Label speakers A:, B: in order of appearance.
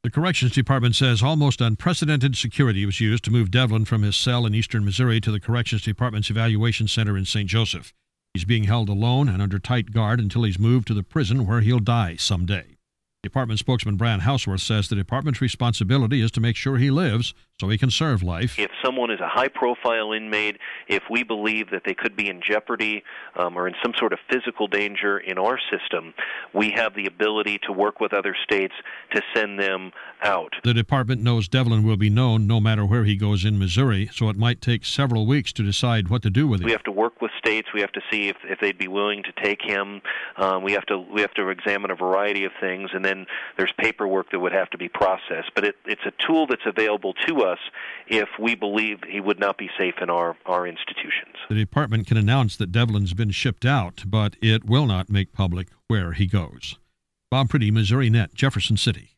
A: The Corrections Department says almost unprecedented security was used to move Devlin from his cell in eastern Missouri to the Corrections Department's evaluation center in St. Joseph. He's being held alone and under tight guard until he's moved to the prison where he'll die someday. Department spokesman Brian Houseworth says the department's responsibility is to make sure he lives so he can serve life.
B: If someone is a high-profile inmate, if we believe that they could be in jeopardy or in some sort of physical danger in our system, we have the ability to work with other states to send them out.
A: The department knows Devlin will be known no matter where he goes in Missouri, so it might take several weeks to decide what to do with him.
B: We have to work with states. We have to see if they'd be willing to take him. We have to examine a variety of things, and then there's paperwork that would have to be processed. But it's a tool that's available to us if we believe he would not be safe in our institutions.
A: The department can announce that Devlin's been shipped out, but it will not make public where he goes. Bob Priddy, Missouri Net, Jefferson City.